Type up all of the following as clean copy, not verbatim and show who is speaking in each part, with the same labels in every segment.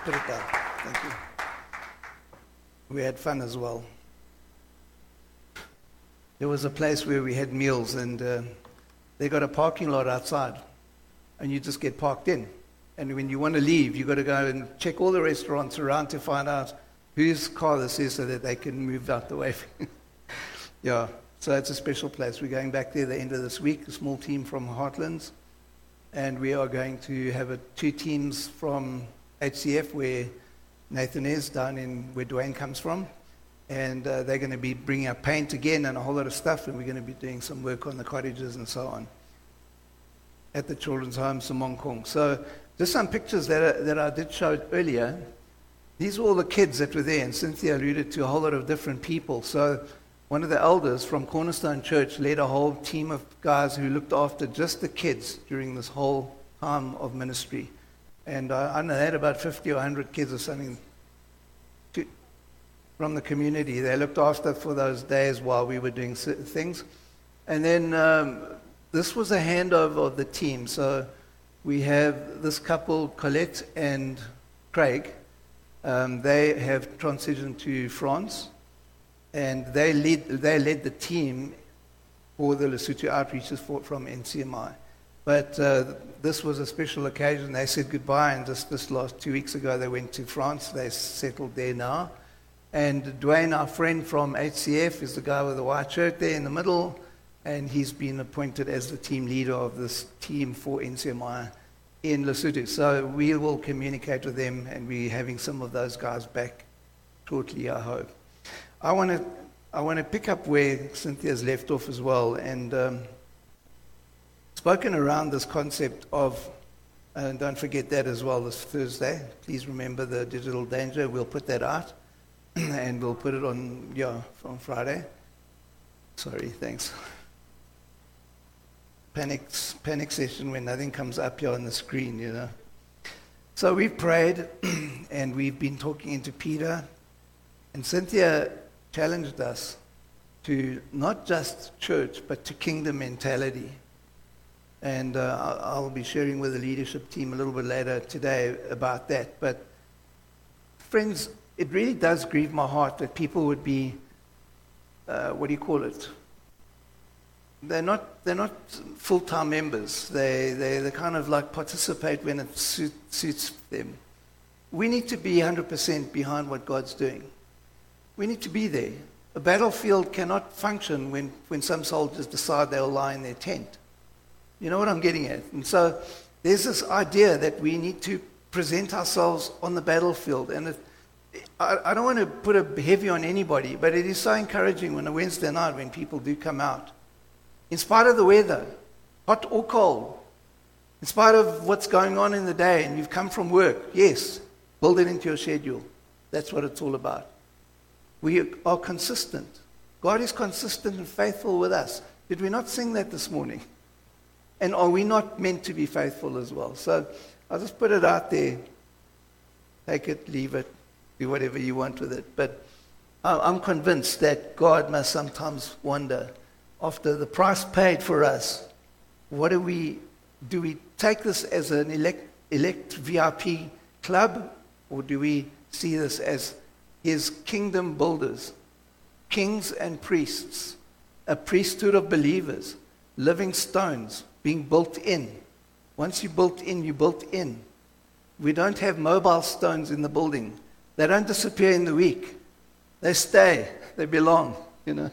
Speaker 1: Put it down. Thank you. We had fun as well. There was a place where we had meals, and they got a parking lot outside, and you just get parked in. And when you want to leave, you got to go and check all the restaurants around to find out whose car this is so that they can move out the way. Yeah, so it's a special place. We're going back there the end of this week, a small team from Heartlands, and we are going to have two teams from HCF where Nathan is, down in where Dwayne comes from, and they're going to be bringing up paint again and a whole lot of stuff, and we're going to be doing some work on the cottages and so on at the children's home, Samong Kong. So just some pictures that I did show earlier. These were all the kids that were there, and Cynthia alluded to a whole lot of different people. So one of the elders from Cornerstone Church led a whole team of guys who looked after just the kids during this whole time of ministry. And I know they had about 50 or 100 kids or something from the community. They looked after for those days while we were doing things. And then this was a handover of the team. So we have this couple, Colette and Craig. They have transitioned to France, and they led the team for the Lesotho outreaches from NCMI. But this was a special occasion. They said goodbye, and just this last 2 weeks ago they went to France. They settled there now. And Dwayne, our friend from HCF, is the guy with the white shirt there in the middle, and he's been appointed as the team leader of this team for NCMI in Lesotho. So we will communicate with them, and we're having some of those guys back shortly, I hope. I want to pick up where Cynthia's left off as well, and spoken around this concept of, and don't forget that as well this Thursday. Please remember the digital danger. We'll put that out, and we'll put it on Friday. Sorry, thanks. Panic session when nothing comes up here on the screen, you know. So we've prayed, and we've been talking into Peter, and Cynthia challenged us to not just church, but to kingdom mentality. And I'll be sharing with the leadership team a little bit later today about that. But friends, it really does grieve my heart that people would be, They're not full-time members. They kind of like participate when it suits them. We need to be 100% behind what God's doing. We need to be there. A battlefield cannot function when some soldiers decide they'll lie in their tent. You know what I'm getting at? And so there's this idea that we need to present ourselves on the battlefield. And I don't want to put a heavy on anybody, but it is so encouraging on a Wednesday night when people do come out. In spite of the weather, hot or cold, in spite of what's going on in the day, and you've come from work, yes, build it into your schedule. That's what it's all about. We are consistent. God is consistent and faithful with us. Did we not sing that this morning? And are we not meant to be faithful as well? So I'll just put it out there. Take it, leave it, do whatever you want with it. But I'm convinced that God must sometimes wonder, after the price paid for us, do we take this as an elect VIP club, or do we see this as his kingdom builders, kings and priests, a priesthood of believers, living stones being built in? Once you're built in, you're built in. We don't have mobile stones in the building. They don't disappear in the week. They stay. They belong, you know.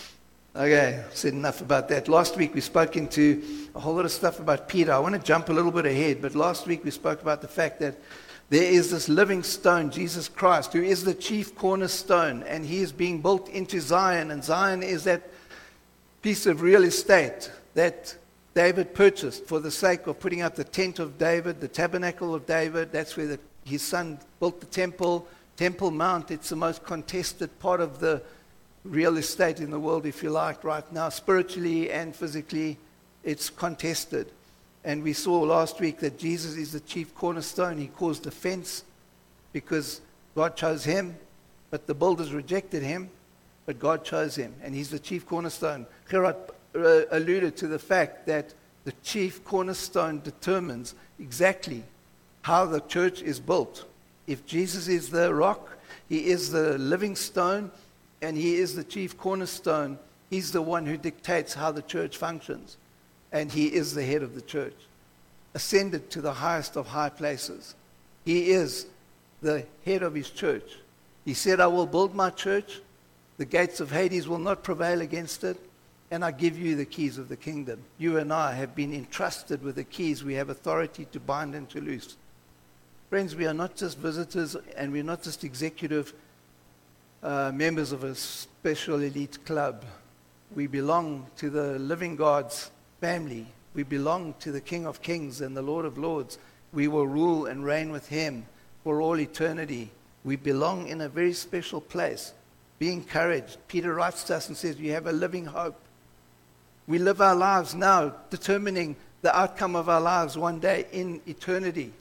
Speaker 1: Okay, I've said enough about that. Last week we spoke into a whole lot of stuff about Peter. I want to jump a little bit ahead, but last week we spoke about the fact that there is this living stone, Jesus Christ, who is the chief cornerstone, and he is being built into Zion, and Zion is that piece of real estate that David purchased for the sake of putting up the tent of David, the tabernacle of David. That's where his son built the temple, Temple Mount. It's the most contested part of the real estate in the world, if you like, right now. Spiritually and physically, it's contested. And we saw last week that Jesus is the chief cornerstone. He caused offense because God chose him, but the builders rejected him, but God chose him, and he's the chief cornerstone. Gerard alluded to the fact that the chief cornerstone determines exactly how the church is built. If Jesus is the rock, he is the living stone, and he is the chief cornerstone, he's the one who dictates how the church functions. And he is the head of the church, ascended to the highest of high places. He is the head of his church. He said, I will build my church. The gates of Hades will not prevail against it. And I give you the keys of the kingdom. You and I have been entrusted with the keys. We have authority to bind and to loose. Friends, we are not just visitors, and we're not just executive members of a special elite club. We belong to the living God's family. We belong to the King of Kings and the Lord of Lords. We will rule and reign with him for all eternity. We belong in a very special place. Be encouraged. Peter writes to us and says, you have a living hope. We live our lives now, determining the outcome of our lives one day in eternity.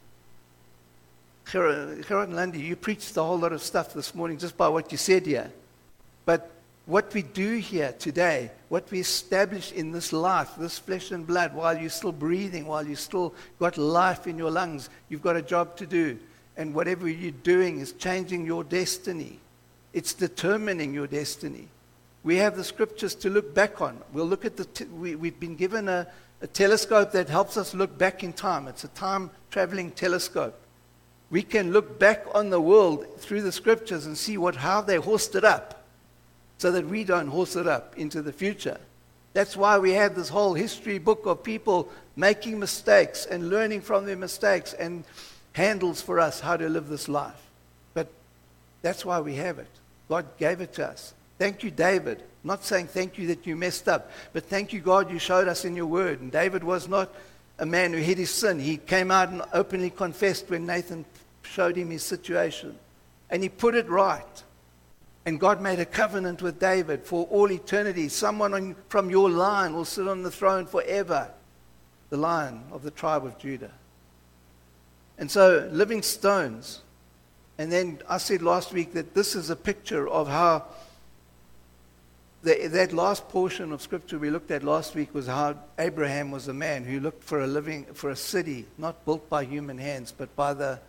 Speaker 1: Gerard Lundy, you preached a whole lot of stuff this morning just by what you said here. But what we do here today, what we establish in this life, this flesh and blood, while you're still breathing, while you still got life in your lungs, you've got a job to do. And whatever you're doing is changing your destiny. It's determining your destiny. We have the scriptures to look back on. We'll look at we've been given a telescope that helps us look back in time. It's a time-traveling telescope. We can look back on the world through the scriptures and see how they horsed it up so that we don't horse it up into the future. That's why we have this whole history book of people making mistakes and learning from their mistakes and handles for us how to live this life. But that's why we have it. God gave it to us. Thank you, David. I'm not saying thank you that you messed up, but thank you, God, you showed us in your word. And David was not a man who hid his sin. He came out and openly confessed when Nathan showed him his situation. And he put it right. And God made a covenant with David for all eternity. Someone from your line will sit on the throne forever. The Lion of the tribe of Judah. And so, living stones. And then I said last week that this is a picture of how that last portion of scripture we looked at last week was how Abraham was a man who looked for a city, not built by human hands, but by the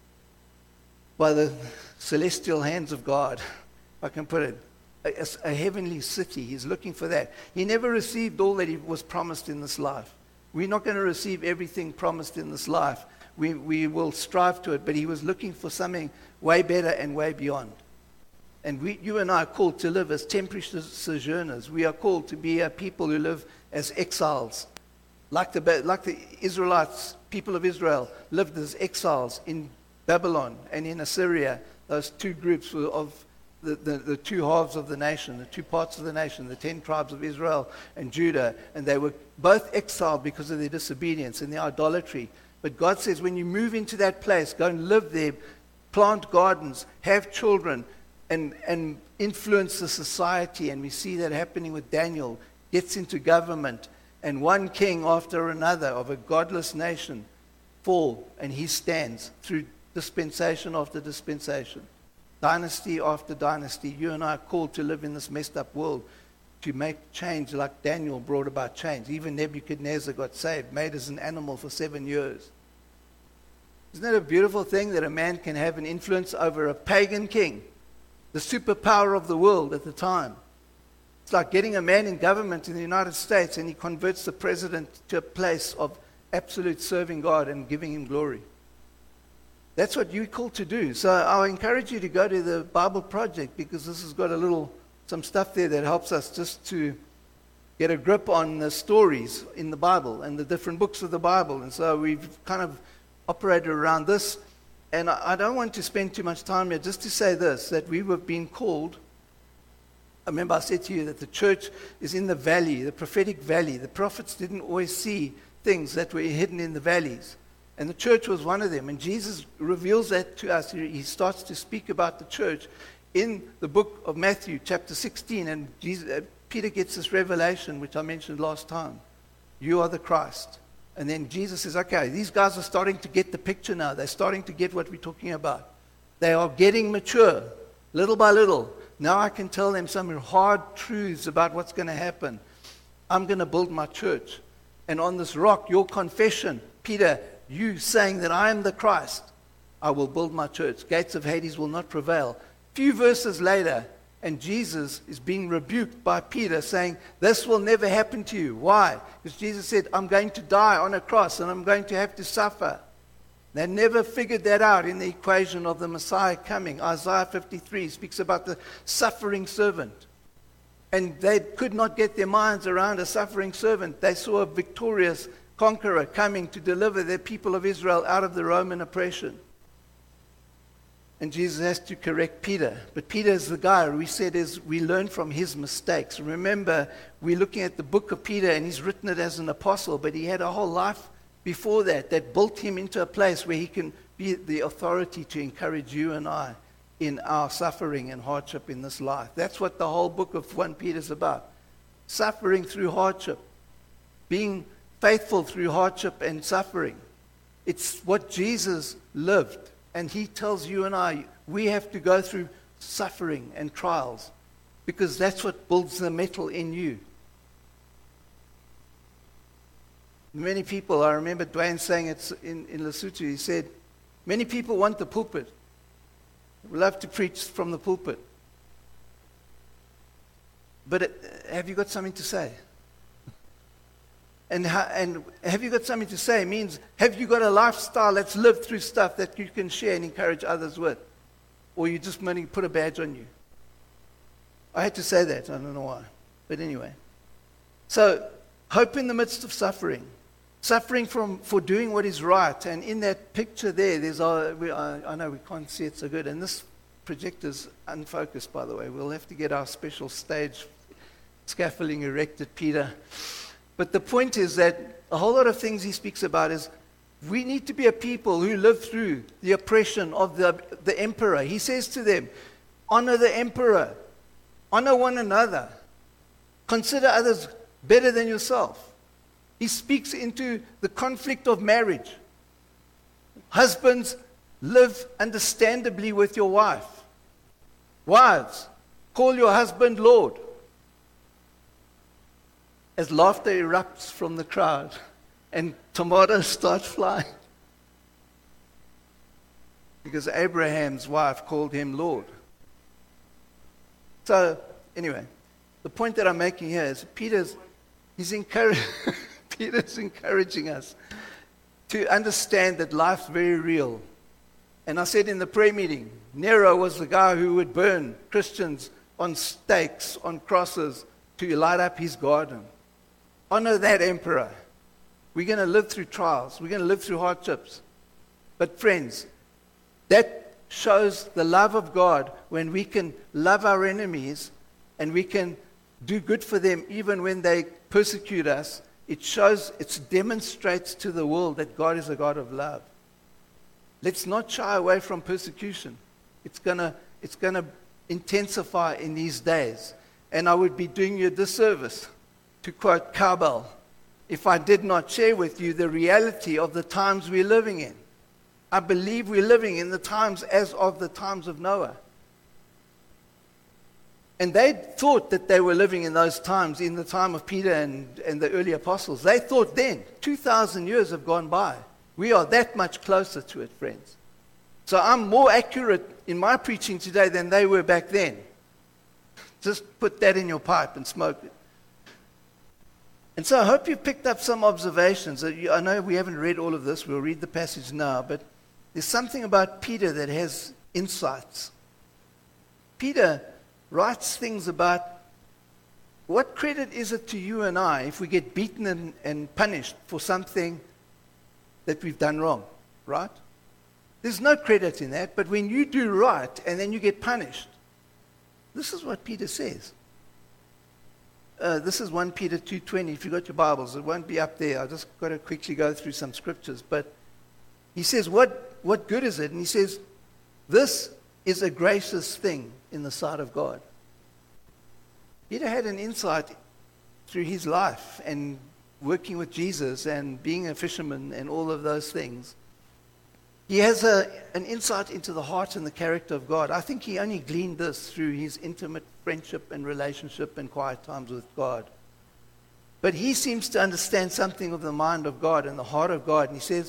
Speaker 1: celestial hands of God, if I can put it. A heavenly city. He's looking for that. He never received all that he was promised in this life. We're not going to receive everything promised in this life. We will strive to it, but he was looking for something way better and way beyond. And you and I are called to live as temporary sojourners. We are called to be a people who live as exiles. Like the Israelites, people of Israel, lived as exiles in Babylon and in Assyria. Those two groups of the two halves of the nation, the two parts of the nation, the 10 tribes of Israel and Judah. And they were both exiled because of their disobedience and their idolatry. But God says, when you move into that place, go and live there, plant gardens, have children, and influence the society. And we see that happening with Daniel. Gets into government, and one king after another of a godless nation fall, and he stands through dispensation after dispensation, dynasty after dynasty. You and I are called to live in this messed up world, to make change like Daniel brought about change. Even Nebuchadnezzar got saved, made as an animal for 7 years. Isn't that a beautiful thing that a man can have an influence over a pagan king, the superpower of the world at the time? It's like getting a man in government in the United States and he converts the president to a place of absolute serving God and giving him glory. That's what you're called to do. So I encourage you to go to the Bible Project, because this has got some stuff there that helps us just to get a grip on the stories in the Bible and the different books of the Bible. And so we've kind of operated around this. And I don't want to spend too much time here, just to say this, that we were being called. I remember I said to you that the church is in the valley, the prophetic valley. The prophets didn't always see things that were hidden in the valleys. And the church was one of them. And Jesus reveals that to us. He starts to speak about the church in the book of Matthew, chapter 16. And Peter gets this revelation, which I mentioned last time. You are the Christ. And then Jesus says, okay, these guys are starting to get the picture now. They're starting to get what we're talking about. They are getting mature, little by little. Now I can tell them some hard truths about what's going to happen. I'm going to build my church. And on this rock, your confession, Peter, you saying that I am the Christ, I will build my church. Gates of Hades will not prevail. Few verses later, and Jesus is being rebuked by Peter, saying, this will never happen to you. Why? Because Jesus said, I'm going to die on a cross, and I'm going to have to suffer. They never figured that out in the equation of the Messiah coming. Isaiah 53 speaks about the suffering servant. And they could not get their minds around a suffering servant. They saw a victorious conqueror coming to deliver their people of Israel out of the Roman oppression. And Jesus has to correct Peter. But Peter is the guy we said we learn from his mistakes. Remember, we're looking at the book of Peter, and he's written it as an apostle, but he had a whole life before that built him into a place where he can be the authority to encourage you and I in our suffering and hardship in this life. That's what the whole book of 1 Peter is about. Suffering through hardship. Being faithful through hardship and suffering. It's what Jesus lived. And he tells you and I, we have to go through suffering and trials because that's what builds the metal in you. Many people, I remember Dwayne saying it in Lesotho, he said, many people want the pulpit. We love to preach from the pulpit. But have you got something to say? And have you got something to say means, have you got a lifestyle that's lived through stuff that you can share and encourage others with? Or you just money put a badge on you? I had to say that. I don't know why. But anyway. So, hope in the midst of suffering. Suffering for doing what is right. And in that picture there, I know we can't see it so good. And this projector's unfocused, by the way. We'll have to get our special stage scaffolding erected, Peter. But the point is that a whole lot of things he speaks about is we need to be a people who live through the oppression of the emperor. He says to them, honor the emperor. Honor one another. Consider others better than yourself. He speaks into the conflict of marriage. Husbands, live understandably with your wife. Wives, call your husband Lord. As laughter erupts from the crowd and tomatoes start flying. Because Abraham's wife called him Lord. So, anyway, the point that I'm making here is Peter's encouraging us to understand that life's very real. And I said in the prayer meeting, Nero was the guy who would burn Christians on stakes, on crosses, to light up his garden. Honor that emperor. We're going to live through trials. We're going to live through hardships. But friends, that shows the love of God when we can love our enemies and we can do good for them even when they persecute us. It demonstrates to the world that God is a God of love. Let's not shy away from persecution. It's going to intensify in these days. And I would be doing you a disservice, to quote Cowbell, if I did not share with you the reality of the times we're living in. I believe we're living in the times as of the times of Noah. And they thought that they were living in those times, in the time of Peter and the early apostles. They thought then, 2,000 years have gone by. We are that much closer to it, friends. So I'm more accurate in my preaching today than they were back then. Just put that in your pipe and smoke it. And so I hope you picked up some observations. I know we haven't read all of this. We'll read the passage now. But there's something about Peter that has insights. Peter writes things about what credit is it to you and I if we get beaten and punished for something that we've done wrong, right? There's no credit in that. But when you do right and then you get punished, this is what Peter says. This is 1 Peter 2:20. If you've got your Bibles, it won't be up there. I just got to quickly go through some scriptures. But he says, what good is it? And he says, this is a gracious thing in the sight of God. Peter had an insight through his life and working with Jesus and being a fisherman and all of those things. He has an insight into the heart and the character of God. I think he only gleaned this through his intimate friendship and relationship and quiet times with God. But he seems to understand something of the mind of God and the heart of God. And he says,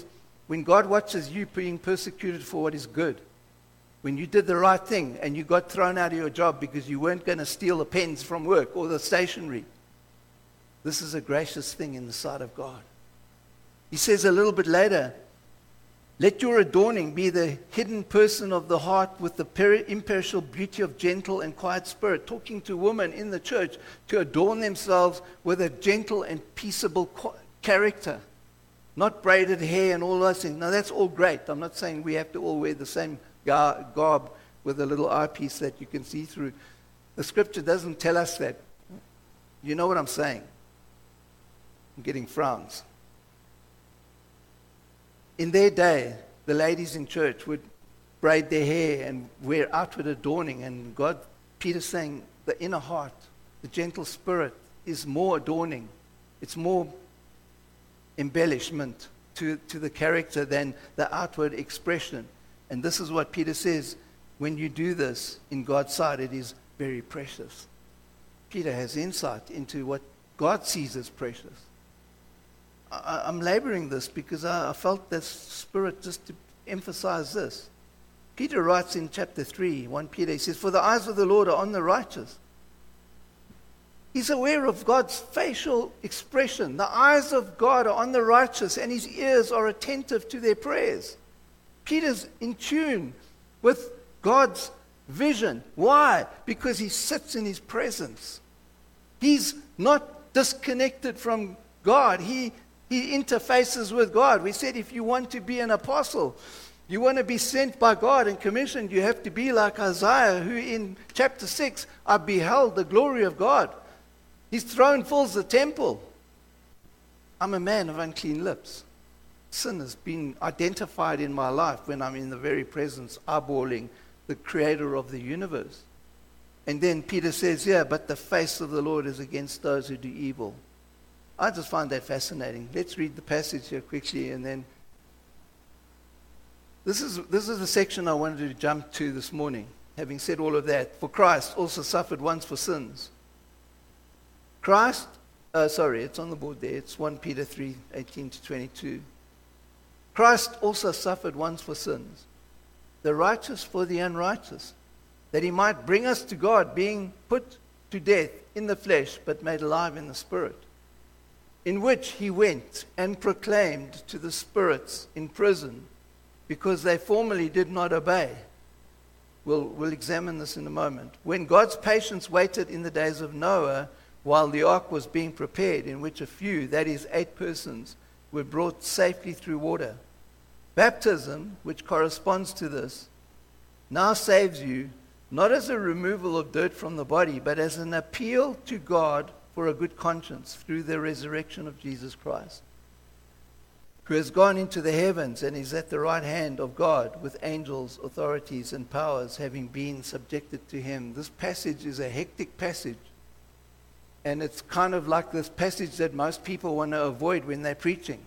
Speaker 1: When God watches you being persecuted for what is good, when you did the right thing and you got thrown out of your job because you weren't going to steal the pens from work or the stationery, this is a gracious thing in the sight of God. He says a little bit later, let your adorning be the hidden person of the heart with the imperishable beauty of gentle and quiet spirit, talking to women in the church to adorn themselves with a gentle and peaceable character. Not braided hair and all those things. Now, that's all great. I'm not saying we have to all wear the same garb with a little eyepiece that you can see through. The scripture doesn't tell us that. You know what I'm saying? I'm getting frowns. In their day, the ladies in church would braid their hair and wear outward adorning. And Peter's saying, the inner heart, the gentle spirit is more adorning. It's more embellishment to the character than the outward expression. And this is what Peter says, when you do this in God's sight, it is very precious. Peter has insight into what God sees as precious. I'm laboring this because I felt this spirit just to emphasize this. Peter writes in chapter 3, 1 Peter, he says, for the eyes of the Lord are on the righteous. He's aware of God's facial expression. The eyes of God are on the righteous, and his ears are attentive to their prayers. Peter's in tune with God's vision. Why? Because he sits in his presence. He's not disconnected from God. He interfaces with God. We said if you want to be an apostle, you want to be sent by God and commissioned, you have to be like Isaiah, who in chapter 6, I beheld the glory of God. His throne fills the temple. I'm a man of unclean lips. Sin has been identified in my life when I'm in the very presence, eyeballing the creator of the universe. And then Peter says, yeah, but the face of the Lord is against those who do evil. I just find that fascinating. Let's read the passage here quickly, and then this is the section I wanted to jump to this morning. Having said all of that, for Christ also suffered once for sins. It's on the board there. It's 1 Peter 3, 18 to 22. Christ also suffered once for sins, the righteous for the unrighteous, that he might bring us to God, being put to death in the flesh, but made alive in the spirit, in which he went and proclaimed to the spirits in prison, because they formerly did not obey. We'll examine this in a moment. When God's patience waited in the days of Noah, while the ark was being prepared, in which a few, that is 8 persons, were brought safely through water. Baptism, which corresponds to this, now saves you, not as a removal of dirt from the body, but as an appeal to God for a good conscience through the resurrection of Jesus Christ, who has gone into the heavens and is at the right hand of God with angels, authorities, and powers having been subjected to him. This passage is a hectic passage. And it's kind of like this passage that most people want to avoid when they're preaching.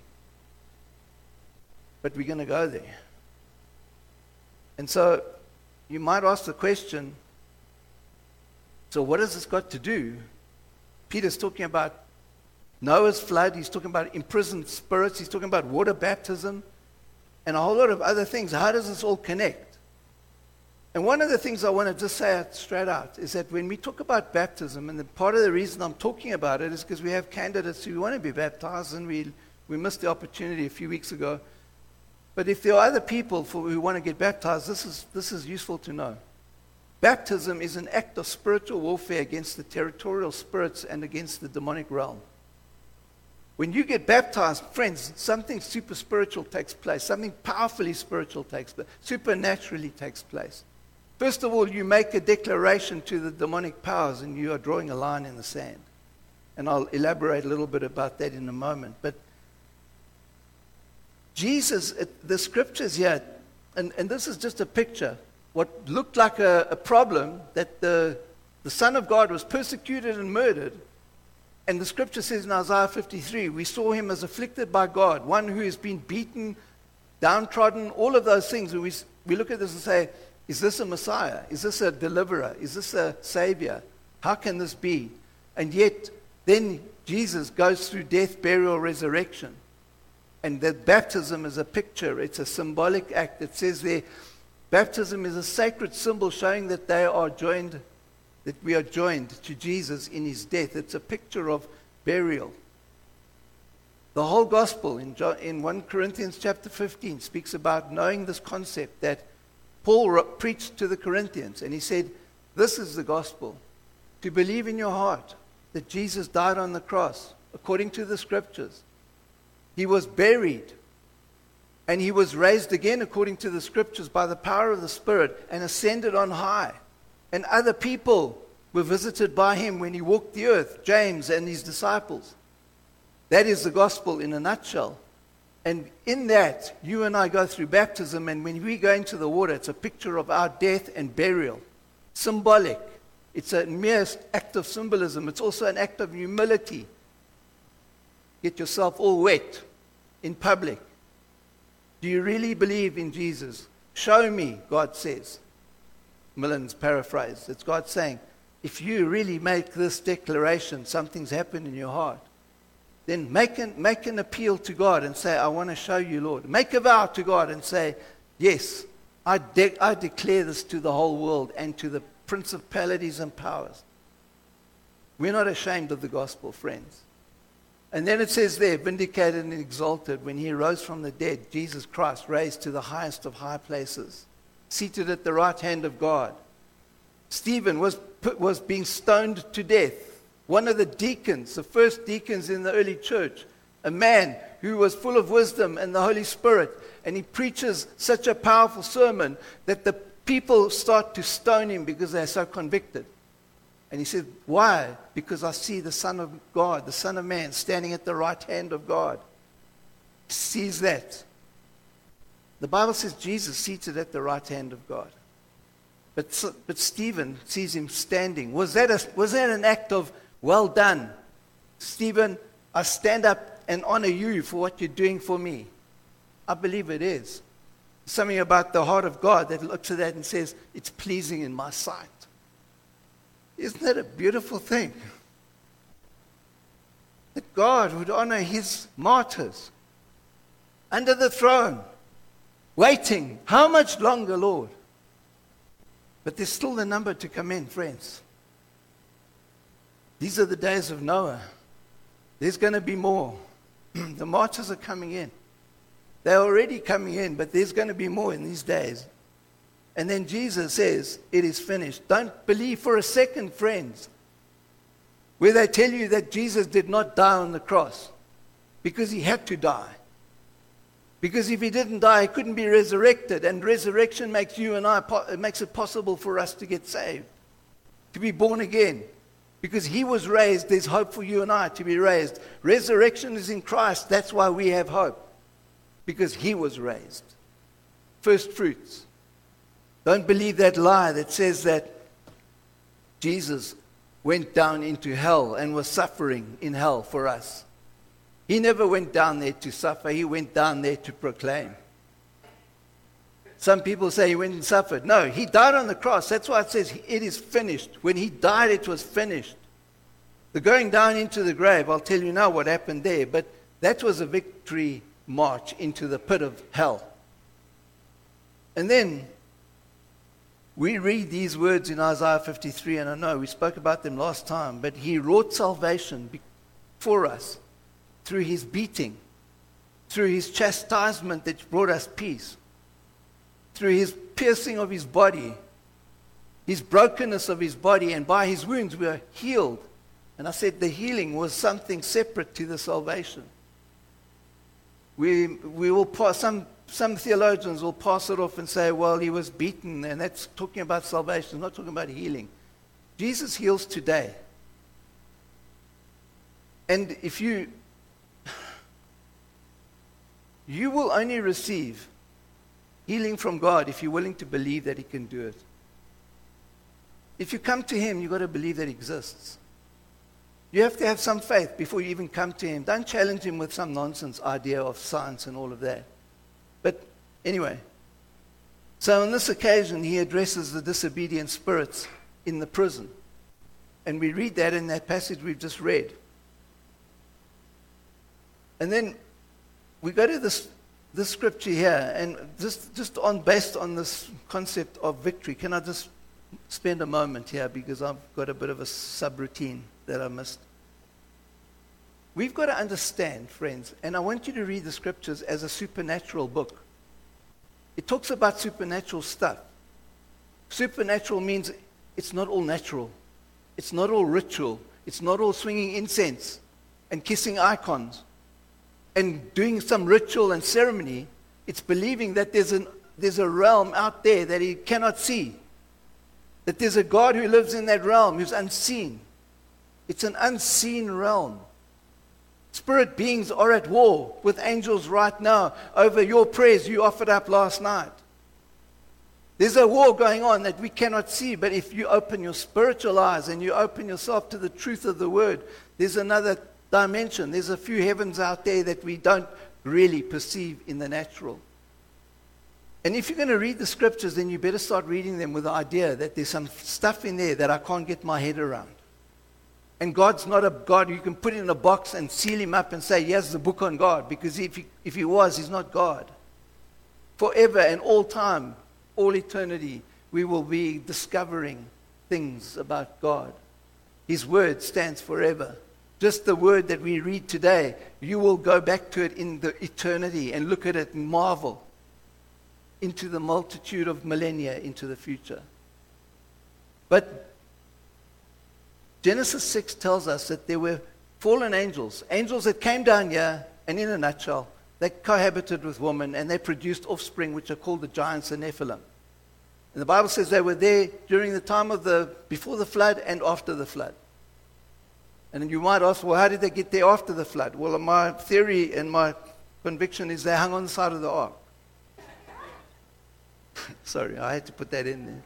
Speaker 1: But we're going to go there. And so you might ask the question, so what has this got to do? Peter's talking about Noah's flood. He's talking about imprisoned spirits. He's talking about water baptism and a whole lot of other things. How does this all connect? And one of the things I want to just say straight out is that when we talk about baptism, and part of the reason I'm talking about it is because we have candidates who want to be baptized, and we missed the opportunity a few weeks ago. But if there are other people who want to get baptized, this is useful to know. Baptism is an act of spiritual warfare against the territorial spirits and against the demonic realm. When you get baptized, friends, something super spiritual takes place. Something powerfully spiritual takes place. Supernaturally takes place. First of all, you make a declaration to the demonic powers, and you are drawing a line in the sand. And I'll elaborate a little bit about that in a moment. But Jesus, the scriptures here, and this is just a picture, what looked like a problem, that the Son of God was persecuted and murdered. And the scripture says in Isaiah 53, we saw him as afflicted by God, one who has been beaten, downtrodden, all of those things. And we look at this and say, is this a Messiah? Is this a deliverer? Is this a Savior? How can this be? And yet, then Jesus goes through death, burial, resurrection. And that baptism is a picture. It's a symbolic act. It says there, baptism is a sacred symbol showing that we are joined to Jesus in his death. It's a picture of burial. The whole gospel in 1 Corinthians chapter 15 speaks about knowing this concept that Paul preached to the Corinthians. And he said, this is the gospel. To believe in your heart that Jesus died on the cross according to the scriptures. He was buried, and he was raised again according to the scriptures by the power of the Spirit and ascended on high. And other people were visited by him when he walked the earth, James and his disciples. That is the gospel in a nutshell. And in that, you and I go through baptism, and when we go into the water, it's a picture of our death and burial. Symbolic. It's a mere act of symbolism. It's also an act of humility. Get yourself all wet in public. Do you really believe in Jesus? Show me, God says. Millen's paraphrase. It's God saying, if you really make this declaration, something's happened in your heart, then make an appeal to God and say, I want to show you, Lord. Make a vow to God and say, yes, I declare this to the whole world and to the principalities and powers. We're not ashamed of the gospel, friends. And then it says there, vindicated and exalted, when he rose from the dead, Jesus Christ raised to the highest of high places, seated at the right hand of God. Stephen was being stoned to death. One of the deacons, the first deacons in the early church, a man who was full of wisdom and the Holy Spirit, and he preaches such a powerful sermon that the people start to stone him because they're so convicted. And he said, why? Because I see the Son of God, the Son of Man, standing at the right hand of God. He sees that. The Bible says Jesus seated at the right hand of God. But Stephen sees him standing. Was that an act of, well done, Stephen, I stand up and honor you for what you're doing for me? I believe it is. Something about the heart of God that looks at that and says, it's pleasing in my sight. Isn't that a beautiful thing? That God would honor his martyrs under the throne, waiting. How much longer, Lord? But there's still the number to come in, friends. These are the days of Noah. There's going to be more. The martyrs are coming in. They're already coming in, but there's going to be more in these days. And then Jesus says, it is finished. Don't believe for a second, friends, where they tell you that Jesus did not die on the cross because he had to die. Because if he didn't die, he couldn't be resurrected. And resurrection makes you and I, it makes it possible for us to get saved, to be born again. Because he was raised, there's hope for you and I to be raised. Resurrection is in Christ. That's why we have hope. Because he was raised. First fruits. Don't believe that lie that says that Jesus went down into hell and was suffering in hell for us. He never went down there to suffer. He went down there to proclaim. Some people say he went and suffered. No, he died on the cross. That's why it says it is finished. When he died, it was finished. The going down into the grave, I'll tell you now what happened there, but that was a victory march into the pit of hell. And then we read these words in Isaiah 53, and I know we spoke about them last time, but he wrought salvation for us through his beating, through his chastisement that brought us peace, through his piercing of his body, his brokenness of his body, and by his wounds we are healed. And I said the healing was something separate to the salvation. We will pass, some theologians will pass it off and say, well, he was beaten, and that's talking about salvation, not talking about healing. Jesus heals today. And if you will only receive healing from God if you're willing to believe that he can do it. If you come to him, you've got to believe that he exists. You have to have some faith before you even come to him. Don't challenge him with some nonsense idea of science and all of that. But anyway, so on this occasion, he addresses the disobedient spirits in the prison. And we read that in that passage we've just read. And then we go to this scripture here, and based on this concept of victory, can I just spend a moment here, because I've got a bit of a subroutine that I missed. We've got to understand, friends, and I want you to read the scriptures as a supernatural book. It talks about supernatural stuff. Supernatural means it's not all natural. It's not all ritual. It's not all swinging incense and kissing icons and doing some ritual and ceremony. It's believing that there's a realm out there that he cannot see. That there's a God who lives in that realm who's unseen. It's an unseen realm. Spirit beings are at war with angels right now over your prayers you offered up last night. There's a war going on that we cannot see, but if you open your spiritual eyes and you open yourself to the truth of the word, there's another dimension. There's a few heavens out there that we don't really perceive in the natural. And if you're going to read the scriptures, then you better start reading them with the idea that there's some stuff in there that I can't get my head around. And God's not a God you can put in a box and seal him up and say, here's the book on God. Because if he was, he's not God. Forever and all time, all eternity, we will be discovering things about God. His word stands forever. Just the word that we read today, you will go back to it in the eternity and look at it and marvel into the multitude of millennia into the future. But Genesis 6 tells us that there were fallen angels that came down here, and in a nutshell, they cohabited with women, and they produced offspring, which are called the giants, the Nephilim. And the Bible says they were there during the time of before the flood and after the flood. And you might ask, well, how did they get there after the flood? Well, my theory and my conviction is they hung on the side of the ark. Sorry, I had to put that in there.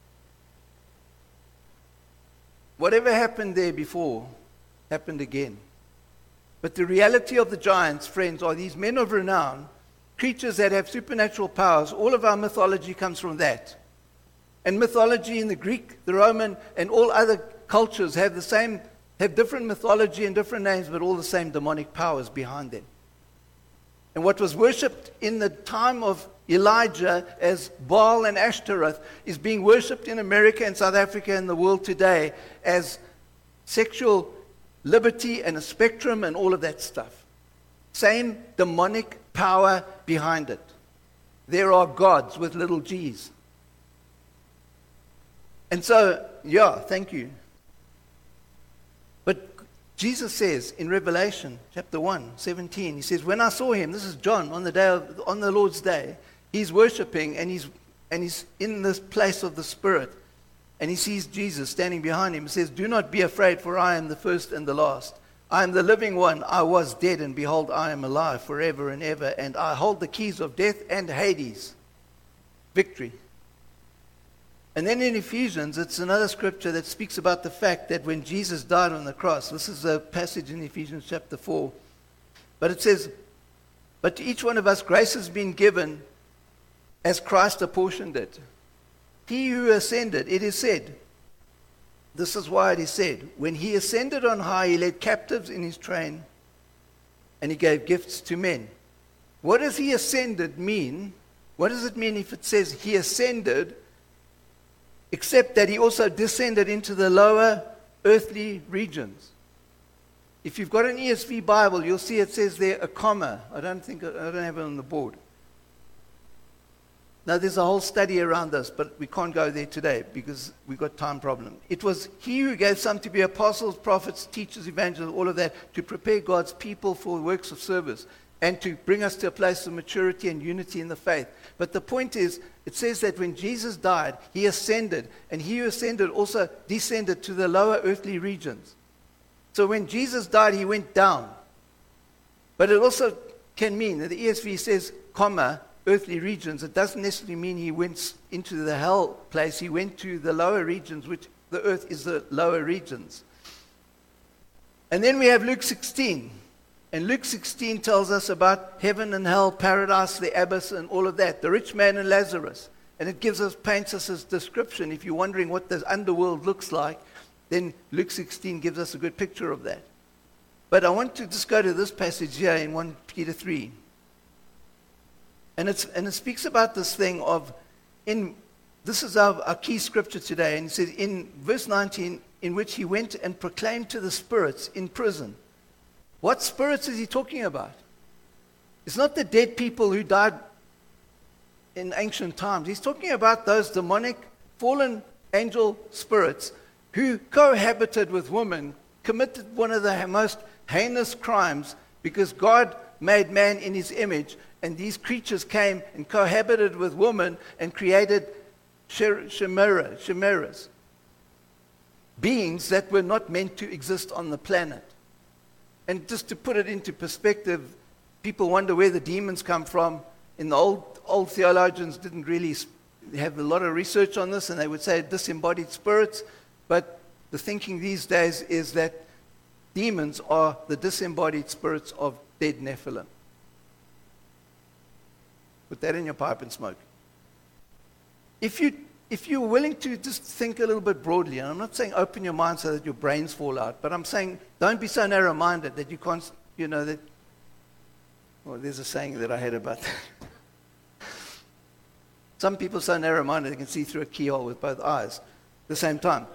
Speaker 1: Whatever happened there before happened again. But the reality of the giants, friends, are these men of renown, creatures that have supernatural powers. All of our mythology comes from that. And mythology in the Greek, the Roman, and all other cultures have different mythology and different names, but all the same demonic powers behind them. And what was worshipped in the time of Elijah as Baal and Ashtaroth is being worshipped in America and South Africa and the world today as sexual liberty and a spectrum and all of that stuff. Same demonic power behind it. There are gods with little g's. And so, thank you. But Jesus says in Revelation chapter 1:17, he says, when I saw him, this is John on the Lord's day, he's worshiping and he's in this place of the Spirit, and he sees Jesus standing behind him. He says, do not be afraid, for I am the first and the last. I am the living one. I was dead, and behold, I am alive forever and ever, and I hold the keys of death and Hades. Victory. And then in Ephesians, it's another scripture that speaks about the fact that when Jesus died on the cross, this is a passage in Ephesians chapter 4, but it says, but to each one of us grace has been given as Christ apportioned it. He who ascended, it is said, this is why it is said, when he ascended on high, he led captives in his train, and he gave gifts to men. What does he ascended mean? What does it mean if it says he ascended, except that he also descended into the lower earthly regions? If you've got an ESV Bible, you'll see it says there a comma. I don't have it on the board. Now, there's a whole study around this, but we can't go there today because we've got time problem. It was he who gave some to be apostles, prophets, teachers, evangelists, all of that, to prepare God's people for works of service and to bring us to a place of maturity and unity in the faith. But the point is, it says that when Jesus died, he ascended, and he who ascended also descended to the lower earthly regions. So when Jesus died, he went down. But it also can mean that the ESV says, comma, earthly regions. It doesn't necessarily mean he went into the hell place. He went to the lower regions, which the earth is the lower regions. And then we have Luke 16. And Luke 16 tells us about heaven and hell, paradise, the abyss, and all of that. The rich man and Lazarus. And it paints us a description. If you're wondering what the underworld looks like, then Luke 16 gives us a good picture of that. But I want to just go to this passage here in 1 Peter 3. And it speaks about this thing of, this is our key scripture today, and it says in verse 19, in which he went and proclaimed to the spirits in prison. What spirits is he talking about? It's not the dead people who died in ancient times. He's talking about those demonic, fallen angel spirits who cohabited with women, committed one of the most heinous crimes, because God made man in his image, and these creatures came and cohabited with women and created chimeras, beings that were not meant to exist on the planet. And just to put it into perspective, people wonder where the demons come from. In the old theologians didn't really have a lot of research on this, and they would say disembodied spirits. But the thinking these days is that demons are the disembodied spirits of dead Nephilim. Put that in your pipe and smoke. If you're willing to just think a little bit broadly, and I'm not saying open your mind so that your brains fall out, but I'm saying don't be so narrow-minded that you can't, that, well, there's a saying that I had about that. Some people are so narrow-minded they can see through a keyhole with both eyes at the same time.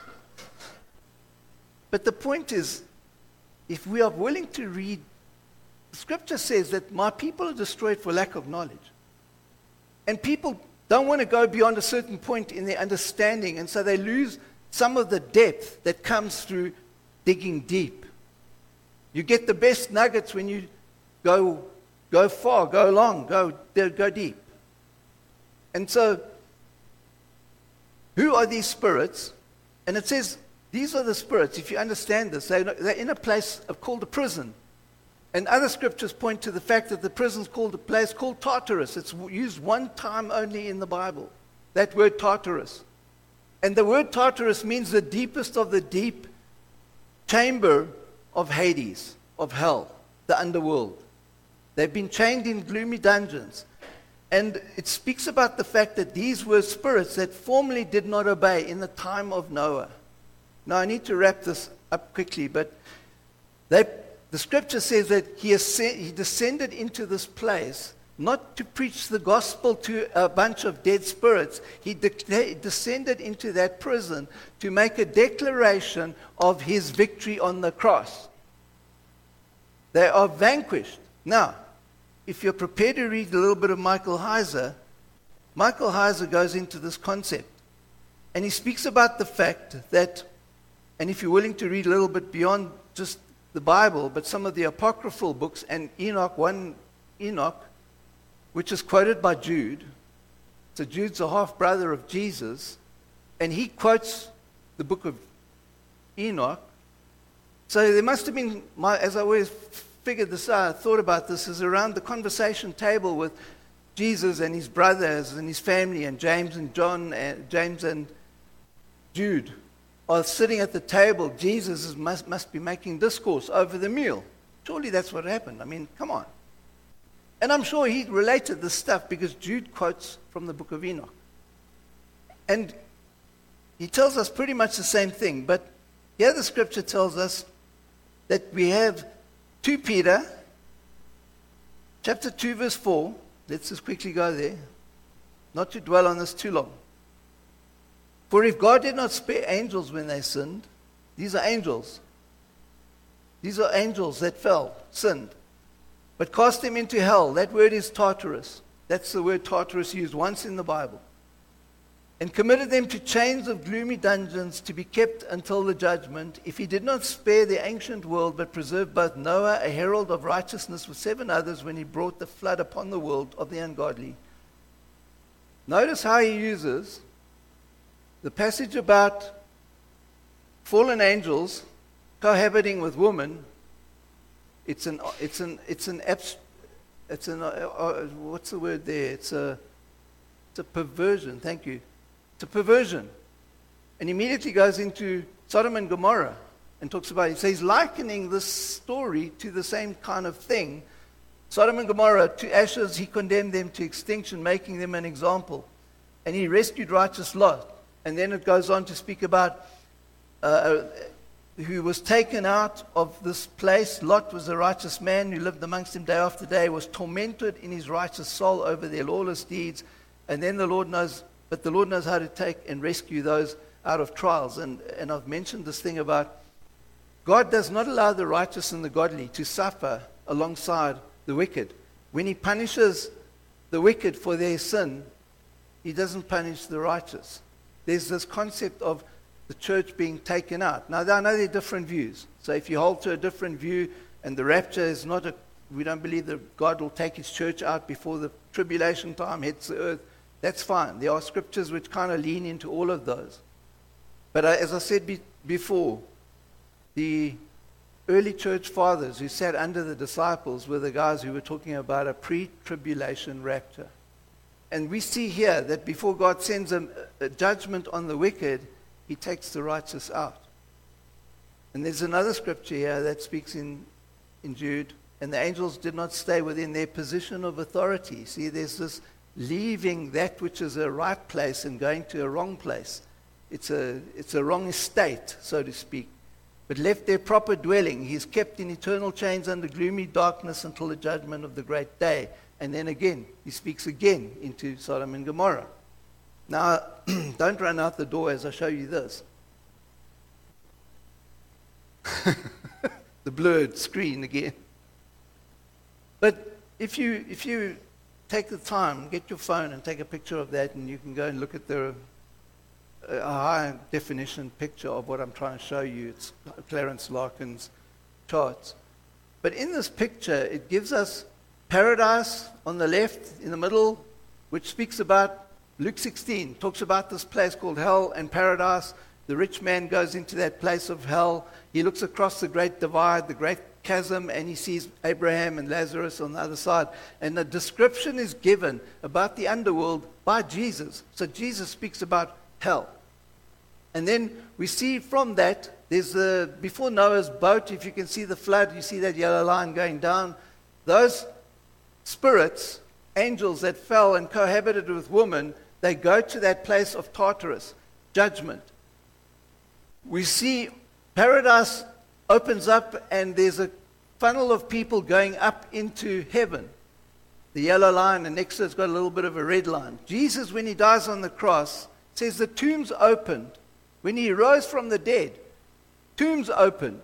Speaker 1: But the point is, if we are willing to read, Scripture says that my people are destroyed for lack of knowledge. And people don't want to go beyond a certain point in their understanding, and so they lose some of the depth that comes through digging deep. You get the best nuggets when you go far, go long, go deep. And so, who are these spirits? And it says, these are the spirits, if you understand this, they're in a place called a prison. And other scriptures point to the fact that the prison's called a place called Tartarus. It's used one time only in the Bible, that word Tartarus. And the word Tartarus means the deepest of the deep chamber of Hades, of hell, the underworld. They've been chained in gloomy dungeons. And it speaks about the fact that these were spirits that formerly did not obey in the time of Noah. Now, I need to wrap this up quickly, but the scripture says that he descended into this place not to preach the gospel to a bunch of dead spirits. He descended into that prison to make a declaration of his victory on the cross. They are vanquished. Now, if you're prepared to read a little bit of Michael Heiser goes into this concept. And he speaks about the fact that, and if you're willing to read a little bit beyond just the Bible, but some of the apocryphal books, and Enoch, which is quoted by Jude. So Jude's a half-brother of Jesus, and he quotes the book of Enoch. So there must have been, as I always figured this out, I thought about this, is around the conversation table with Jesus and his brothers and his family, and James and John, and James and Jude are sitting at the table. Jesus must be making discourse over the meal. Surely that's what happened. I mean, come on. And I'm sure he related this stuff because Jude quotes from the book of Enoch. And he tells us pretty much the same thing. But here the scripture tells us that we have 2 Peter, chapter 2, verse 4. Let's just quickly go there. Not to dwell on this too long. For if God did not spare angels when they sinned, these are angels. These are angels that sinned. But cast them into hell. That word is Tartarus. That's the word Tartarus used once in the Bible. And committed them to chains of gloomy dungeons to be kept until the judgment. If he did not spare the ancient world, but preserved both Noah, a herald of righteousness, with 7 others when he brought the flood upon the world of the ungodly. Notice how he uses the passage about fallen angels cohabiting with women. What's the word there? It's a perversion. Thank you. It's a perversion. And immediately goes into Sodom and Gomorrah and talks about it. So he's likening this story to the same kind of thing. Sodom and Gomorrah, to ashes, he condemned them to extinction, making them an example. And he rescued righteous Lot. And then it goes on to speak about who was taken out of this place. Lot was a righteous man who lived amongst them day after day, was tormented in his righteous soul over their lawless deeds. And then the Lord knows how to take and rescue those out of trials. And I've mentioned this thing about God does not allow the righteous and the godly to suffer alongside the wicked. When he punishes the wicked for their sin, he doesn't punish the righteous. There's this concept of the church being taken out. Now, I know there are different views. So if you hold to a different view and the rapture is not we don't believe that God will take his church out before the tribulation time hits the earth, that's fine. There are scriptures which kind of lean into all of those. But as I said before, the early church fathers who sat under the disciples were the guys who were talking about a pre-tribulation rapture. And we see here that before God sends a judgment on the wicked, he takes the righteous out. And there's another scripture here that speaks in Jude, and the angels did not stay within their position of authority. See, there's this leaving that which is a right place and going to a wrong place. It's a wrong estate, so to speak. But left their proper dwelling, he is kept in eternal chains under gloomy darkness until the judgment of the great day. And then again, he speaks again into Sodom and Gomorrah. Now, don't run out the door as I show you this. The blurred screen again. But if you take the time, get your phone and take a picture of that, and you can go and look at a high definition picture of what I'm trying to show you. It's Clarence Larkin's charts. But in this picture, it gives us paradise on the left, in the middle, which speaks about Luke 16, talks about this place called hell and paradise. The rich man goes into that place of hell. He looks across the great divide, the great chasm, and he sees Abraham and Lazarus on the other side. And the description is given about the underworld by Jesus. So Jesus speaks about hell. And then we see from that, there's before Noah's boat, if you can see the flood, you see that yellow line going down. Those spirits, angels that fell and cohabited with women, they go to that place of Tartarus, judgment. We see paradise opens up and there's a funnel of people going up into heaven. The yellow line, and next to it's got a little bit of a red line. Jesus, when he dies on the cross, says the tombs opened. When he rose from the dead, tombs opened.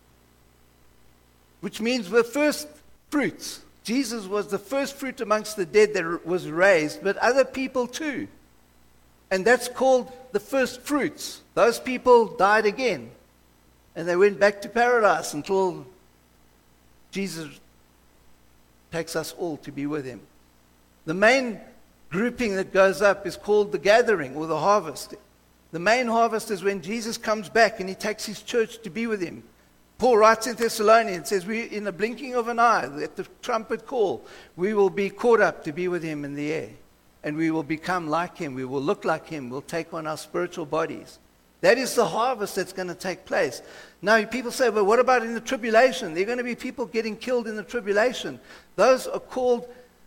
Speaker 1: Which means we're first fruits. Jesus was the first fruit amongst the dead that was raised, but other people too. And that's called the first fruits. Those people died again. And they went back to paradise until Jesus takes us all to be with him. The main grouping that goes up is called the gathering or the harvest. The main harvest is when Jesus comes back and he takes his church to be with him. Paul writes in Thessalonians, says, we, in the blinking of an eye, at the trumpet call, we will be caught up to be with him in the air. And we will become like him. We will look like him. We'll take on our spiritual bodies. That is the harvest that's going to take place. Now, people say, well, what about in the tribulation? There are going to be people getting killed in the tribulation. Those are called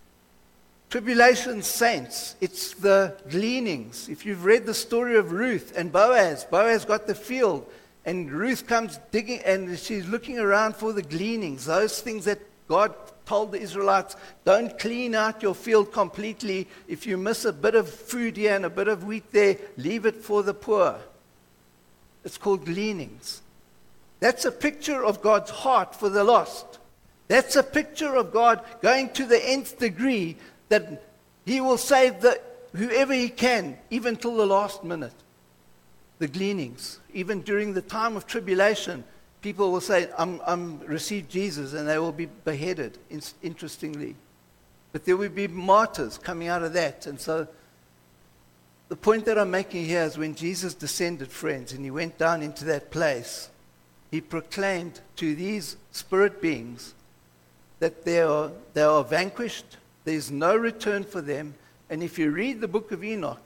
Speaker 1: tribulation saints. It's the gleanings. If you've read the story of Ruth and Boaz, Boaz got the field, and Ruth comes digging, and she's looking around for the gleanings, those things that God told the Israelites, don't clean out your field completely. If you miss a bit of food here and a bit of wheat there, leave it for the poor. It's called gleanings. That's a picture of God's heart for the lost. That's a picture of God going to the nth degree that he will save whoever he can, even till the last minute. The gleanings. Even during the time of tribulation, people will say, I'm received Jesus, and they will be beheaded, interestingly. But there will be martyrs coming out of that. And so the point that I'm making here is when Jesus descended, friends, and he went down into that place, he proclaimed to these spirit beings that they are vanquished, there's no return for them. And if you read the book of Enoch,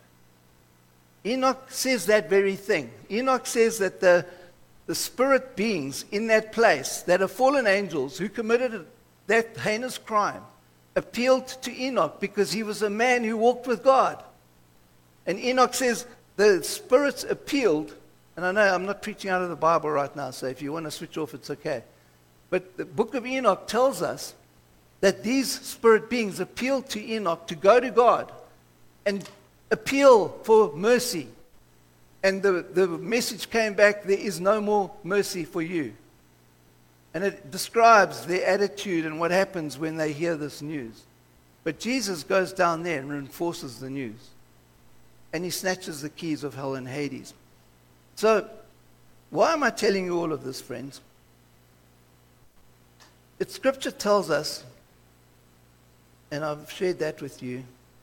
Speaker 1: Enoch says that very thing. Enoch says that the spirit beings in that place, that are fallen angels who committed that heinous crime, appealed to Enoch because he was a man who walked with God. And Enoch says the spirits appealed And I know I'm not preaching out of the Bible right now, so if you want to switch off, it's okay. But the book of Enoch tells us that these spirit beings appealed to Enoch to go to God and appeal for mercy. And the message came back, there is no more mercy for you. And it describes their attitude and what happens when they hear this news. But Jesus goes down there and reinforces the news. And he snatches the keys of hell and Hades. So, why am I telling you all of this, friends? Scripture tells us, and I've shared that with you.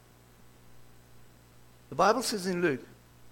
Speaker 1: The Bible says in Luke,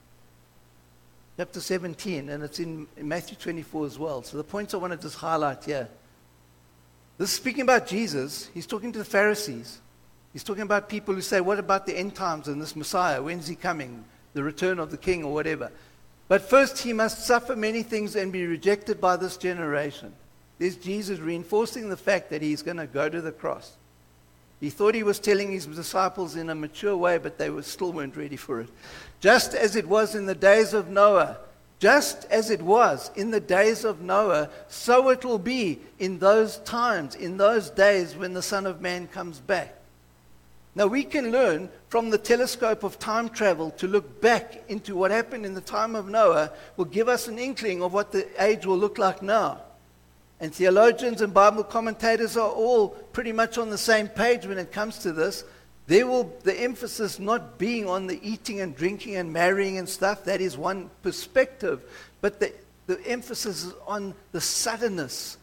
Speaker 1: chapter 17, and it's in Matthew 24 as well. So the points I want to just highlight here. This is speaking about Jesus. He's talking to the Pharisees. He's talking about people who say, what about the end times and this Messiah? When's he coming? The return of the king or whatever. But first he must suffer many things and be rejected by this generation. There's Jesus reinforcing the fact that he's going to go to the cross. He thought he was telling his disciples in a mature way, but they still weren't ready for it. Just as it was in the days of Noah, just as it was in the days of Noah, so it will be in those times, in those days when the Son of Man comes back. Now we can learn from the telescope of time travel to look back into what happened in the time of Noah will give us an inkling of what the age will look like now. And theologians and Bible commentators are all pretty much on the same page when it comes to this. The emphasis not being on the eating and drinking and marrying and stuff, that is one perspective. But the emphasis is on the suddenness.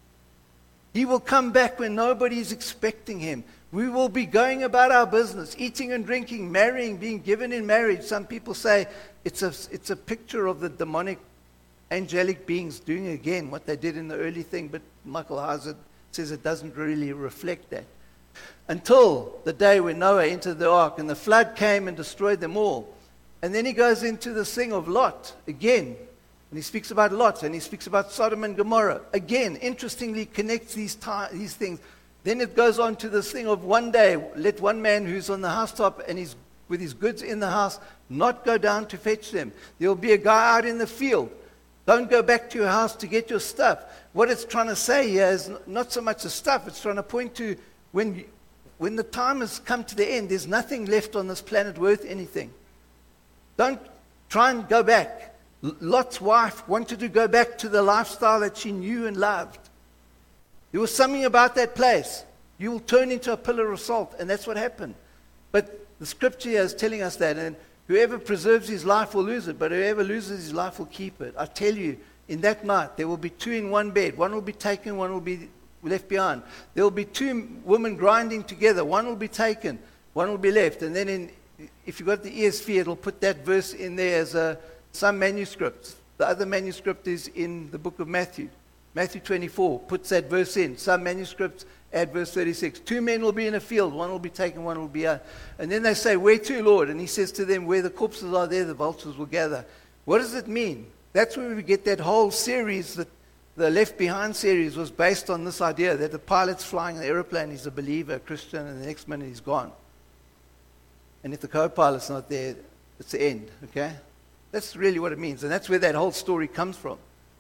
Speaker 1: He will come back when nobody is expecting him. We will be going about our business, eating and drinking, marrying, being given in marriage. Some people say it's a picture of the demonic angelic beings doing again what they did in the early thing, but Michael Heiser says it doesn't really reflect that. Until the day when Noah entered the ark and the flood came and destroyed them all. And then he goes into this thing of Lot again. And he speaks about Lot and he speaks about Sodom and Gomorrah. Again, interestingly connects these things. Then it goes on to this thing of one day, let one man who's on the housetop and he's with his goods in the house not go down to fetch them. There will be a guy out in the field. Don't go back to your house to get your stuff. What it's trying to say here is not so much the stuff. It's trying to point to when the time has come to the end, there's nothing left on this planet worth anything. Don't try and go back. Lot's wife wanted to go back to the lifestyle that she knew and loved. There was something about that place. You will turn into a pillar of salt, and that's what happened. But the scripture here is telling us that, and whoever preserves his life will lose it, but whoever loses his life will keep it. I tell you, in that night, there will be two in one bed. One will be taken, one will be left behind. There will be two women grinding together. One will be taken, one will be left. And then if you've got the ESV, it'll put that verse in there as some manuscripts. The other manuscript is in the book of Matthew. Matthew 24 puts that verse in. Some manuscripts add verse 36. Two men will be in a field. One will be taken, one will be out. And then they say, where to, Lord? And he says to them, where the corpses are, there the vultures will gather. What does it mean? That's where we get that whole series, that the Left Behind series was based on this idea that the pilot's flying the aeroplane, he's a believer, a Christian, and the next minute he's gone. And if the co-pilot's not there, it's the end, okay? That's really what it means. And that's where that whole story comes from.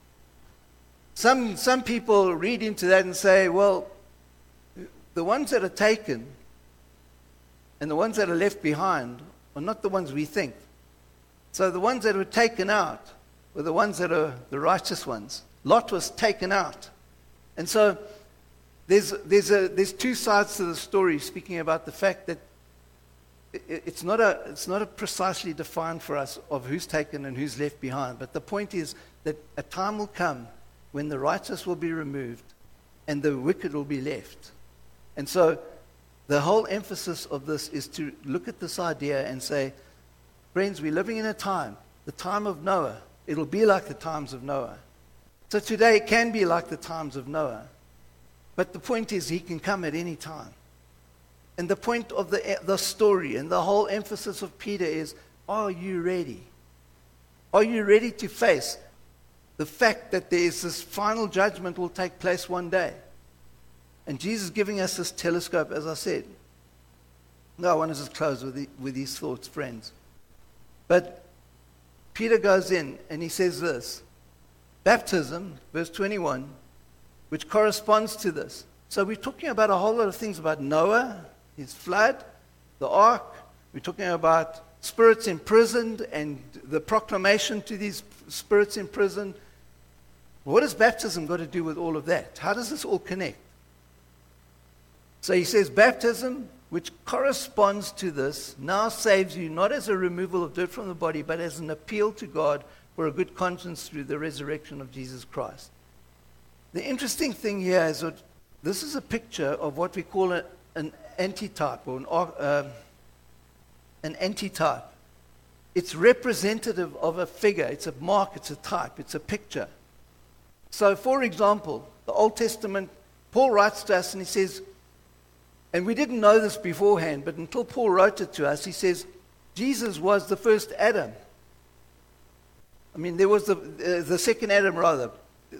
Speaker 1: Some people read into that and say, well, the ones that are taken and the ones that are left behind are not the ones we think. So the ones that were taken out were the ones that are the righteous ones. Lot was taken out. And so there's two sides to the story speaking about the fact that it's not a precisely defined for us of who's taken and who's left behind. But the point is that a time will come when the righteous will be removed and the wicked will be left. And so the whole emphasis of this is to look at this idea and say, friends, we're living in a time, the time of Noah. It'll be like the times of Noah. So today it can be like the times of Noah. But the point is he can come at any time. And the point of the story and the whole emphasis of Peter is, are you ready? Are you ready to face the fact that there is this final judgment will take place one day? And Jesus giving us this telescope, as I said. No, I want to just close with these thoughts, friends. But Peter goes in and he says this, baptism, verse 21, which corresponds to this. So we're talking about a whole lot of things about Noah, his flood, the ark. We're talking about spirits imprisoned and the proclamation to these spirits imprisoned. What has baptism got to do with all of that? How does this all connect? So he says, baptism, which corresponds to this, now saves you not as a removal of dirt from the body, but as an appeal to God for a good conscience through the resurrection of Jesus Christ. The interesting thing here is that this is a picture of what we call an antitype, or an antitype. It's representative of a figure. It's a mark, it's a type, it's a picture. So, for example, the Old Testament, Paul writes to us and he says, and we didn't know this beforehand, but until Paul wrote it to us, he says, Jesus was the first Adam. I mean, there was the second Adam, rather.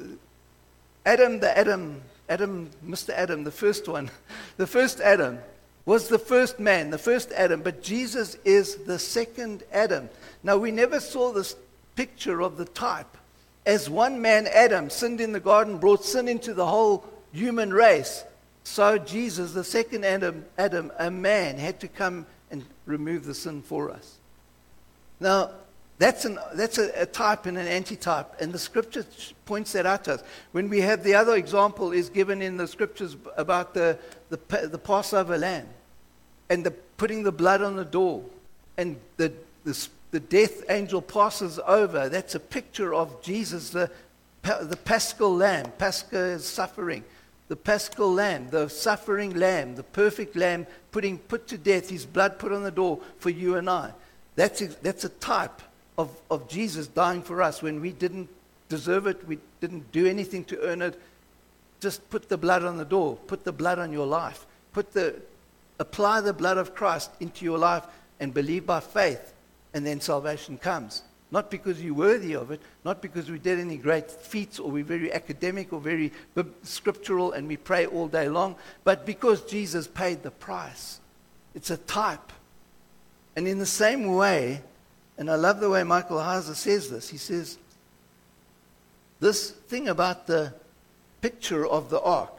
Speaker 1: Mr. Adam, the first one, the first Adam was the first man, the first Adam, but Jesus is the second Adam. Now, we never saw this picture of the type. As one man, Adam, sinned in the garden, brought sin into the whole human race, so Jesus, the second Adam, a man, had to come and remove the sin for us. Now, that's a type and an antitype, and the scripture points that out to us. When we have the other example is given in the scriptures about the Passover lamb, and putting the blood on the door, and the death angel passes over. That's a picture of Jesus, the paschal lamb. Pascha is suffering. The paschal lamb, the suffering lamb, the perfect lamb, put to death, his blood put on the door for you and I. That's a type of Jesus dying for us when we didn't deserve it, we didn't do anything to earn it. Just put the blood on the door, put the blood on your life, apply the blood of Christ into your life and believe by faith, and then salvation comes. Not because you're worthy of it, not because we did any great feats or we're very academic or very scriptural and we pray all day long, but because Jesus paid the price. It's a type. And in the same way, and I love the way Michael Heiser says this, he says, this thing about the picture of the ark,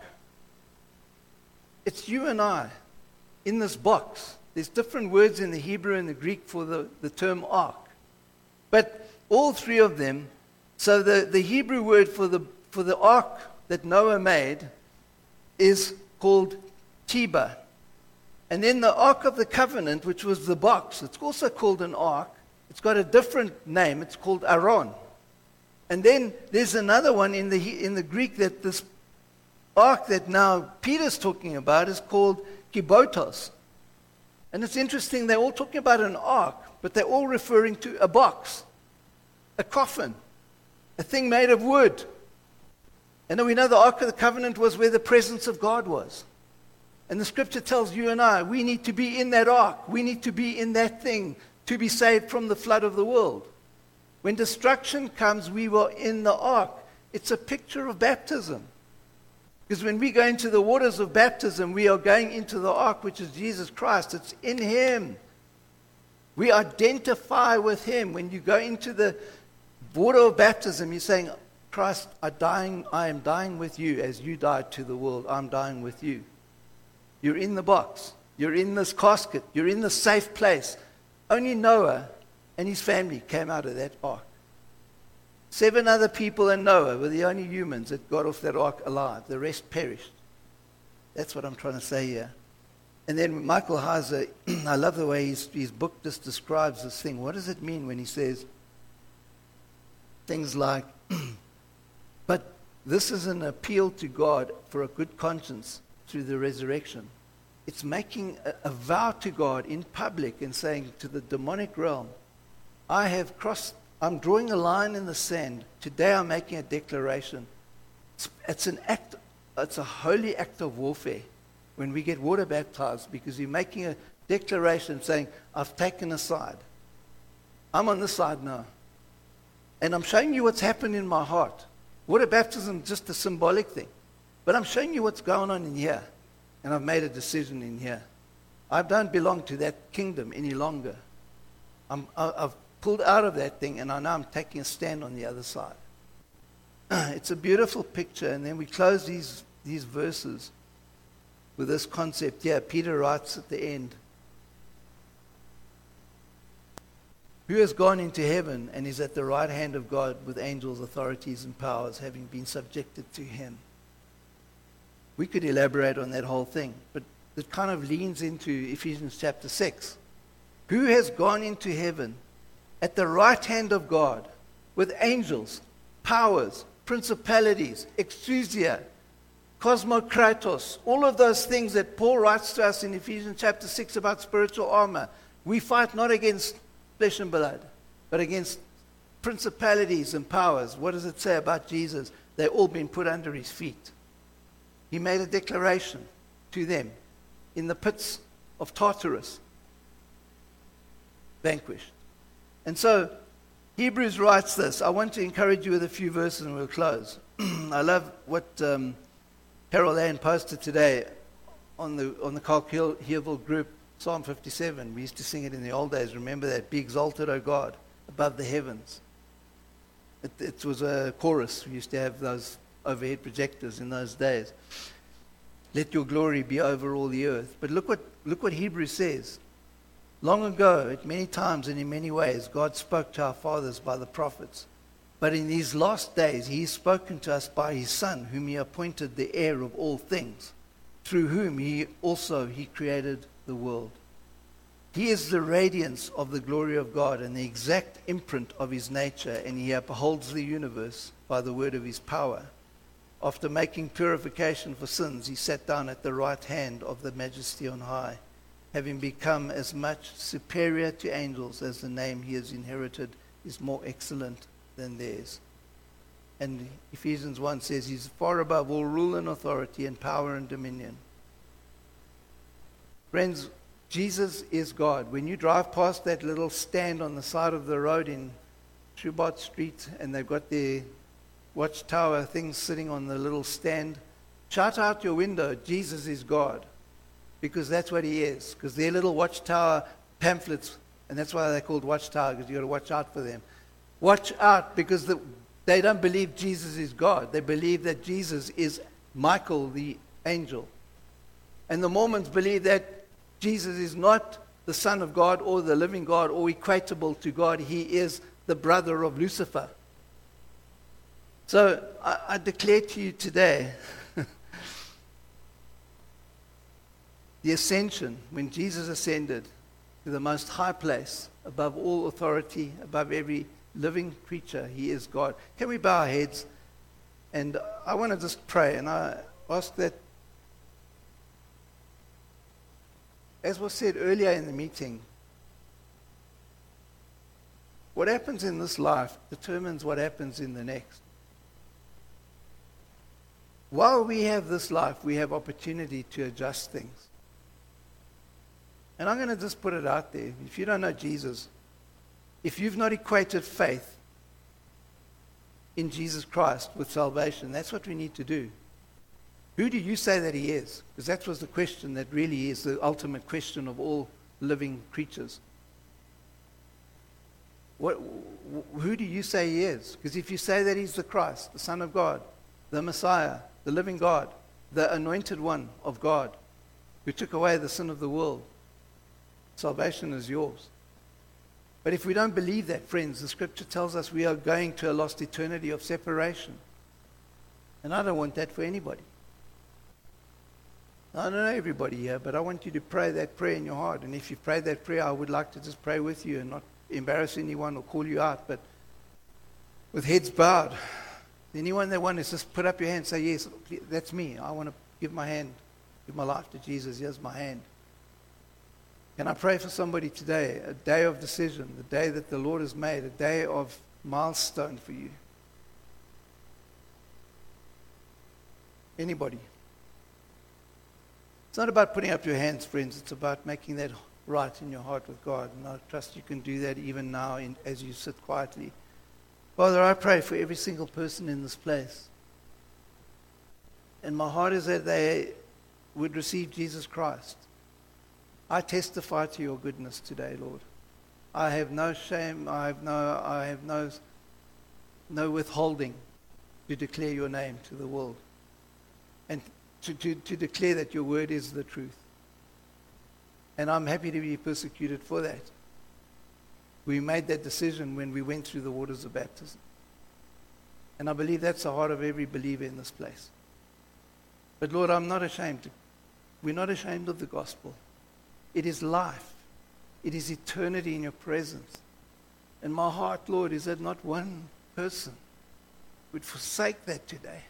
Speaker 1: it's you and I in this box. There's different words in the Hebrew and the Greek for the term ark. But all three of them, so the Hebrew word for the ark that Noah made is called Teba. And then the Ark of the Covenant, which was the box, it's also called an ark. It's got a different name. It's called Aron. And then there's another one in the Greek that this ark that now Peter's talking about is called Kibotos. And it's interesting, they're all talking about an ark, but they're all referring to a box, a coffin, a thing made of wood. And we know the Ark of the Covenant was where the presence of God was. And the scripture tells you and I, we need to be in that ark. We need to be in that thing to be saved from the flood of the world. When destruction comes, we were in the ark. It's a picture of baptism. Because when we go into the waters of baptism, we are going into the ark, which is Jesus Christ. It's in Him. We identify with Him. When you go into the water of baptism, you're saying, Christ, I am dying with you as you died to the world. I'm dying with you. You're in the box. You're in this casket. You're in the safe place. Only Noah and his family came out of that ark. 7 other people and Noah were the only humans that got off that ark alive. The rest perished. That's what I'm trying to say here. And then Michael Heiser, I love the way his book just describes this thing. What does it mean when he says things like, but this is an appeal to God for a good conscience through the resurrection. It's making a vow to God in public and saying to the demonic realm, I'm drawing a line in the sand. Today I'm making a declaration. It's a holy act of warfare when we get water baptized, because you're making a declaration saying, I've taken a side. I'm on this side now. And I'm showing you what's happened in my heart. Water baptism is just a symbolic thing. But I'm showing you what's going on in here. And I've made a decision in here. I don't belong to that kingdom any longer. pulled out of that thing, and now I'm taking a stand on the other side. It's a beautiful picture, and then we close these verses with this concept here. Peter writes at the end, who has gone into heaven and is at the right hand of God with angels, authorities, and powers, having been subjected to him. We could elaborate on that whole thing, but it kind of leans into Ephesians chapter 6. Who has gone into heaven at the right hand of God with angels, powers, principalities, exousia, cosmokratos, all of those things that Paul writes to us in Ephesians chapter 6 about spiritual armor. We fight not against flesh and blood, but against principalities and powers. What does it say about Jesus? They've all been put under his feet. He made a declaration to them in the pits of Tartarus, vanquished. And so Hebrews writes this. I want to encourage you with a few verses and we'll close. I love what Carol Ann posted today on the Carl Heerville group, Psalm 57. We used to sing it in the old days. Remember that? Be exalted, O God, above the heavens. It was a chorus. We used to have those overhead projectors in those days. Let your glory be over all the earth. But look what Hebrews says. Long ago, at many times and in many ways, God spoke to our fathers by the prophets. But in these last days, he has spoken to us by his Son, whom he appointed the heir of all things, through whom he created the world. He is the radiance of the glory of God and the exact imprint of his nature, and he upholds the universe by the word of his power. After making purification for sins, he sat down at the right hand of the Majesty on high, having become as much superior to angels as the name he has inherited is more excellent than theirs. And Ephesians 1 says he's far above all rule and authority and power and dominion. Friends, Jesus is God. When you drive past that little stand on the side of the road in Schubert Street and they've got their watchtower things sitting on the little stand, shout out your window, Jesus is God. Because that's what he is. Because they're little watchtower pamphlets, and that's why they're called watchtower, because you've got to watch out for them. Watch out, because they don't believe Jesus is God. They believe that Jesus is Michael the angel. And the Mormons believe that Jesus is not the Son of God or the living God or equatable to God. He is the brother of Lucifer. So I declare to you today, the ascension, when Jesus ascended to the most high place, above all authority, above every living creature, he is God. Can we bow our heads? And I want to just pray, and I ask that, as was said earlier in the meeting, what happens in this life determines what happens in the next. While we have this life, we have opportunity to adjust things. And I'm going to just put it out there. If you don't know Jesus, if you've not equated faith in Jesus Christ with salvation, that's what we need to do. Who do you say that he is? Because that was the question that really is the ultimate question of all living creatures. Who do you say he is? Because if you say that he's the Christ, the Son of God, the Messiah, the living God, the anointed one of God, who took away the sin of the world, salvation is yours. But if we don't believe that, friends, the scripture tells us we are going to a lost eternity of separation. And I don't want that for anybody. I don't know everybody here, but I want you to pray that prayer in your heart. And if you pray that prayer, I would like to just pray with you and not embarrass anyone or call you out, but with heads bowed. Anyone that wants to just put up your hand and say, yes, that's me. I want to give my hand, give my life to Jesus. Here's my hand. Can I pray for somebody today, a day of decision, the day that the Lord has made, a day of milestone for you? Anybody? It's not about putting up your hands, friends. It's about making that right in your heart with God. And I trust you can do that even now as you sit quietly. Father, I pray for every single person in this place. And my heart is that they would receive Jesus Christ. I testify to your goodness today, Lord. I have no shame. I have no withholding to declare your name to the world. And to declare that your word is the truth. And I'm happy to be persecuted for that. We made that decision when we went through the waters of baptism. And I believe that's the heart of every believer in this place. But Lord, I'm not ashamed. We're not ashamed of the gospel. It is life. It is eternity in your presence. And my heart, Lord, is that not one person would forsake that today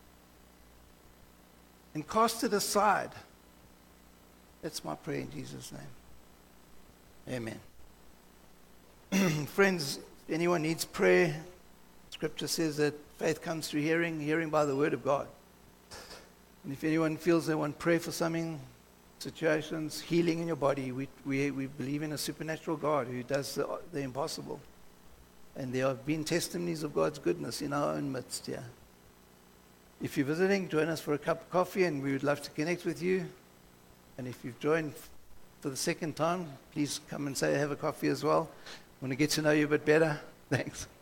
Speaker 1: and cast it aside. That's my prayer in Jesus' name. Amen. Friends, if anyone needs prayer, Scripture says that faith comes through hearing, hearing by the word of God. And if anyone feels they want prayer for something, situations, healing in your body, we believe in a supernatural God who does the impossible. And there have been testimonies of God's goodness in our own midst here. If you're visiting, join us for a cup of coffee, and we would love to connect with you. And if you've joined for the second time, please come and say have a coffee as well. I want to get to know you a bit better. Thanks.